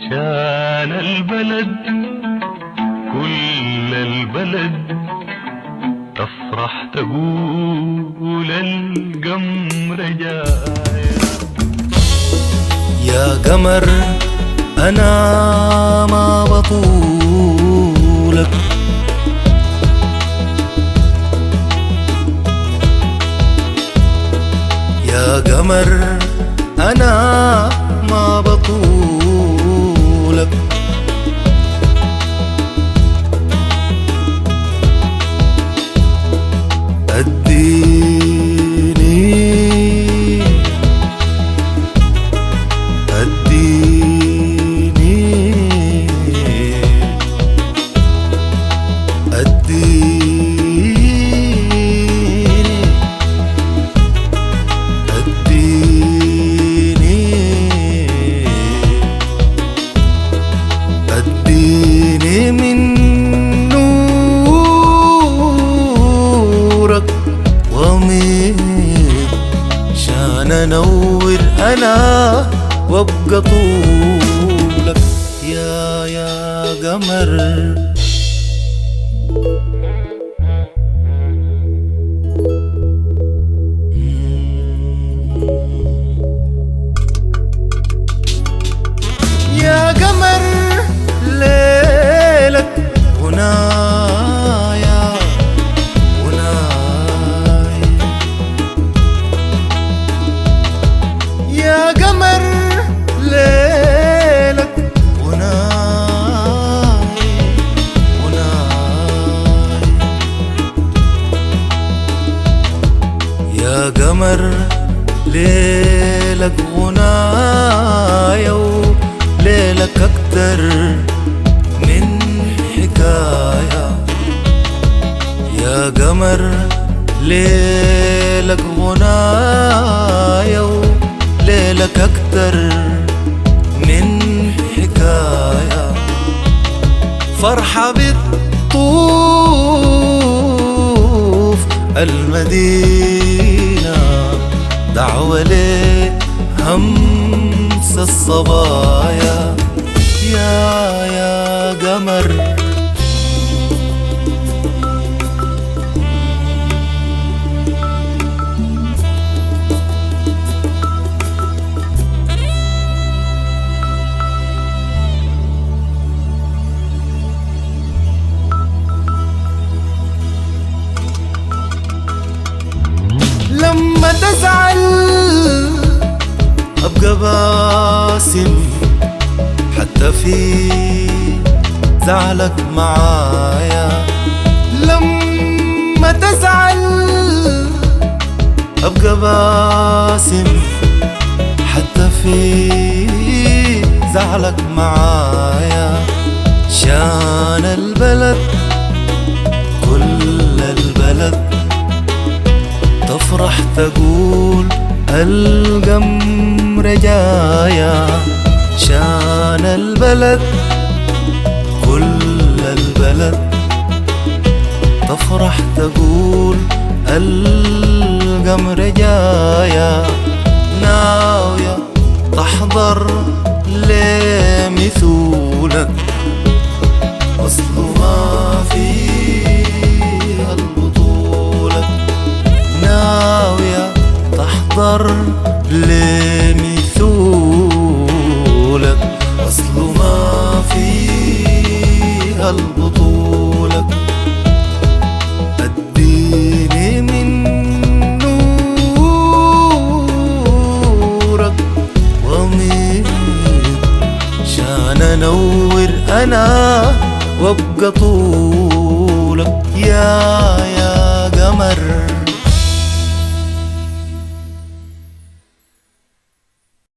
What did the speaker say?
شان البلد كل البلد تفرح تقول القمر جاي. يا قمر أنا ما بطولك، يا قمر أنا ما بطولك، اديني من نورك ومن شان انور انا وابقى طولك يا قمر. يا قمر ليلك غنايا غناي، يا قمر ليلك غناي غناي، يا قمر ليلك غنايا وليلك أكتر من حكاية، يا قمر ليلك غنايا وليلك أكتر من حكاية، فرحة بتطوف المدينة، دعوة لهمس الصبايا يا قمر. لما تزعل أبقى باسم حتى في زعلك معايا، لما تزعل أبقى باسم حتى في زعلك معايا، شان البلد كل البلد تفرح تقول القمر جايا، شان البلد كل البلد تفرح تقول القمر جايا، ناوية تحضر لمثولك أصله ما فيها البطولة، ناوية تحضر لمثولك أصله ما فيها البطولة، اديني من نورك ومن شان انور انا وابقى طولك يا